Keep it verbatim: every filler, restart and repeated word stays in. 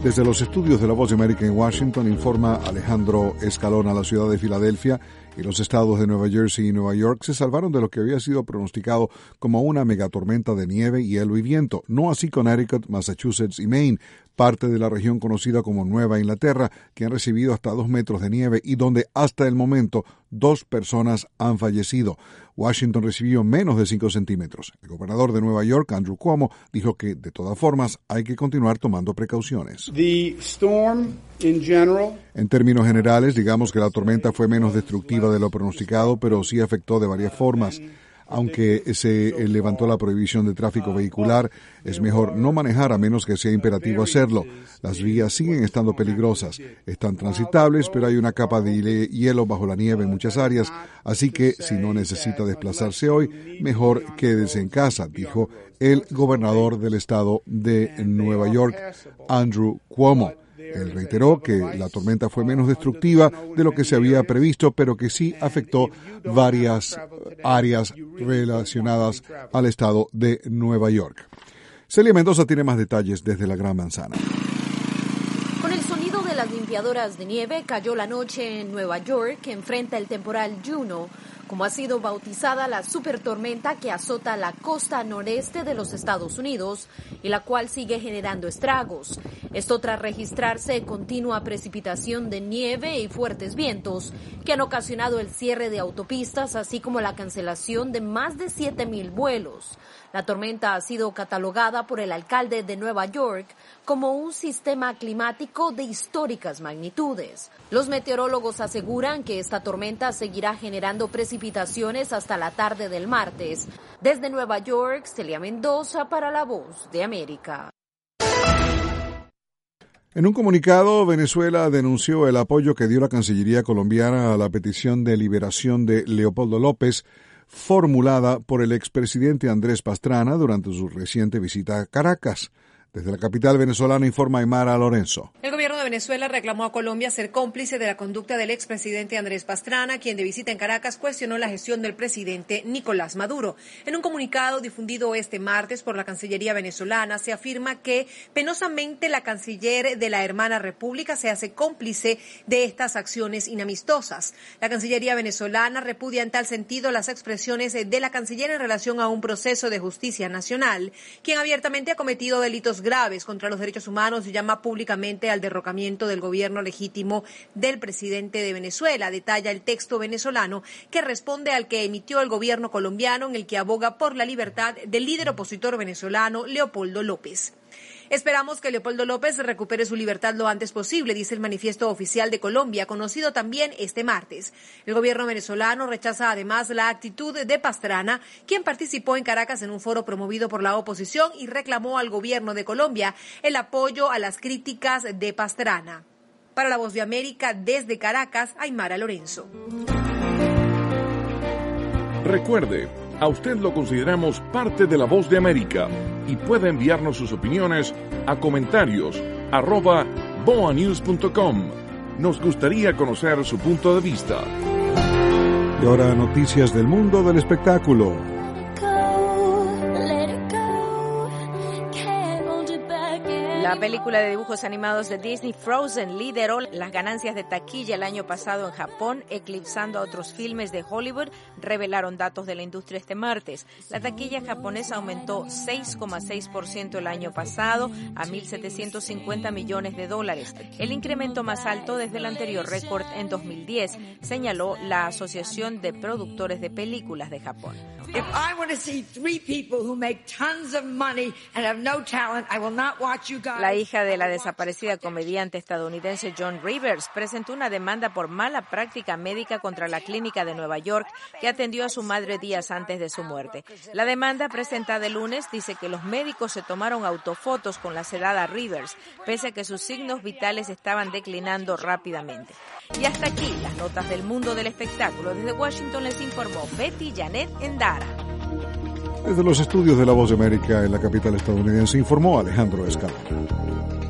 Desde los estudios de La Voz de América en Washington informa Alejandro Escalona. La ciudad de Filadelfia y los estados de Nueva Jersey y Nueva York se salvaron de lo que había sido pronosticado como una megatormenta de nieve, hielo y viento. No así Connecticut, Massachusetts y Maine, parte de la región conocida como Nueva Inglaterra, que han recibido hasta dos metros de nieve y donde hasta el momento dos personas han fallecido. Washington recibió menos de cinco centímetros. El gobernador de Nueva York, Andrew Cuomo, dijo que de todas formas hay que continuar tomando precauciones. The storm in general, en términos generales, digamos que la tormenta fue menos destructiva de lo pronosticado, pero sí afectó de varias formas. Aunque se levantó la prohibición de tráfico vehicular, es mejor no manejar a menos que sea imperativo hacerlo. Las vías siguen estando peligrosas, están transitables, pero hay una capa de hielo bajo la nieve en muchas áreas, así que si no necesita desplazarse hoy, mejor quédese en casa, dijo el gobernador del estado de Nueva York, Andrew Cuomo. Él reiteró que la tormenta fue menos destructiva de lo que se había previsto, pero que sí afectó varias áreas relacionadas al estado de Nueva York. Celia Mendoza tiene más detalles desde la Gran Manzana. Con el sonido de las limpiadoras de nieve cayó la noche en Nueva York, que enfrenta el temporal Juno, como ha sido bautizada la supertormenta que azota la costa noreste de los Estados Unidos y la cual sigue generando estragos. Esto tras registrarse continua precipitación de nieve y fuertes vientos que han ocasionado el cierre de autopistas, así como la cancelación de más de siete mil vuelos. La tormenta ha sido catalogada por el alcalde de Nueva York como un sistema climático de históricas magnitudes. Los meteorólogos aseguran que esta tormenta seguirá generando precipitaciones hasta la tarde del martes. Desde Nueva York, Celia Mendoza para La Voz de América. En un comunicado, Venezuela denunció el apoyo que dio la Cancillería colombiana a la petición de liberación de Leopoldo López, formulada por el expresidente Andrés Pastrana durante su reciente visita a Caracas. Desde la capital venezolana informa Aymara Lorenzo. El gobierno de Venezuela reclamó a Colombia ser cómplice de la conducta del expresidente Andrés Pastrana, quien de visita en Caracas cuestionó la gestión del presidente Nicolás Maduro. En un comunicado difundido este martes por la Cancillería venezolana se afirma que penosamente la canciller de la hermana república se hace cómplice de estas acciones inamistosas. La Cancillería venezolana repudia en tal sentido las expresiones de la canciller en relación a un proceso de justicia nacional, quien abiertamente ha cometido delitos graves contra los derechos humanos y llama públicamente al derrocamiento del gobierno legítimo del presidente de Venezuela. Detalla el texto venezolano que responde al que emitió el gobierno colombiano, en el que aboga por la libertad del líder opositor venezolano Leopoldo López. Esperamos que Leopoldo López recupere su libertad lo antes posible, dice el manifiesto oficial de Colombia, conocido también este martes. El gobierno venezolano rechaza además la actitud de Pastrana, quien participó en Caracas en un foro promovido por la oposición y reclamó al gobierno de Colombia el apoyo a las críticas de Pastrana. Para La Voz de América, desde Caracas, Aymara Lorenzo. Recuerde, a usted lo consideramos parte de La Voz de América y puede enviarnos sus opiniones a comentarios arroba boa news punto com. Nos gustaría conocer su punto de vista. Y ahora noticias del mundo del espectáculo. La película de dibujos animados de Disney, Frozen, lideró las ganancias de taquilla el año pasado en Japón, eclipsando a otros filmes de Hollywood, revelaron datos de la industria este martes. La taquilla japonesa aumentó seis coma seis por ciento el año pasado a mil setecientos cincuenta millones de dólares, el incremento más alto desde el anterior récord en dos mil diez, señaló la Asociación de Productores de Películas de Japón. If I want to see three people who make tons of money and have no talent, I will not watch you guys. La hija de la desaparecida comediante estadounidense Joan Rivers presentó una demanda por mala práctica médica contra la clínica de Nueva York que atendió a su madre días antes de su muerte. La demanda, presentada el lunes, dice que los médicos se tomaron autofotos con la sedada Rivers, pese a que sus signos vitales estaban declinando rápidamente. Y hasta aquí las notas del mundo del espectáculo. Desde Washington les informó Betty Janet Endara. Desde los estudios de La Voz de América en la capital estadounidense informó Alejandro Escalona.